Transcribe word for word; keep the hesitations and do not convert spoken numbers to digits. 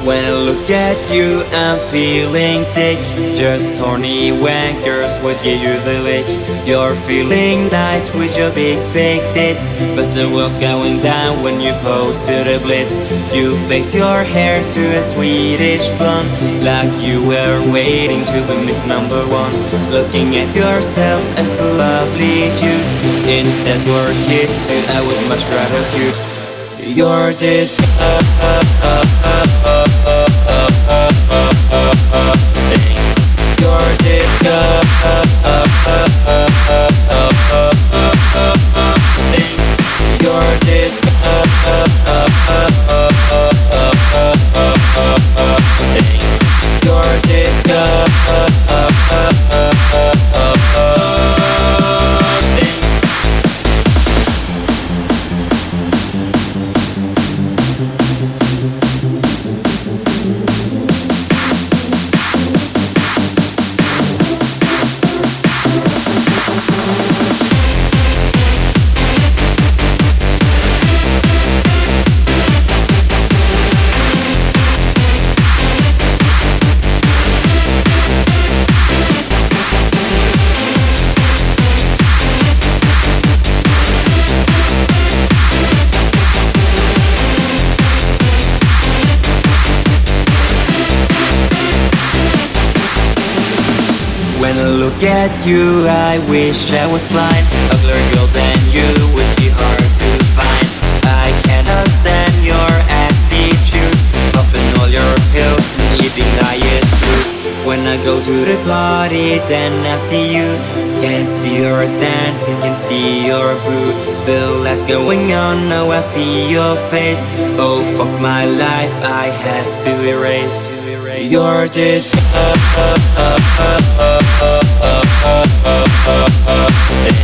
When I look at you, I'm feeling sick. Just horny wankers would give you the lick. You're feeling nice with your big fake tits, but the world's going down when you pose to the blitz. You faked your hair to a Swedish blonde, like you were waiting to be Miss Number One. Looking at yourself as a lovely dude, instead for a kiss you, I would much rather puke. You're this uh, uh, uh, uh, uh, uh, uh, uh, uh, uh, sting. You're this uh, uh, uh, uh, uh, uh, uh, uh, uh, uh, sting. You're this uh, uh, uh, uh, uh, uh, uh, uh, uh, uh, uh, sting. You're this uh, uh, uh, uh, uh, uh, uh, uh, sting. When I look at you, I wish I was blind. Uglier girls than you would be hard to find. I cannot stand your attitude, popping all your pills and eating diet food. When I go to the party, then I see you. Can't see your dancing, can't see your boo. The last going on, now I see your face. Oh fuck my life, I have to erase. You're this uh, uh, uh, uh, uh, uh, uh, uh, uh, uh,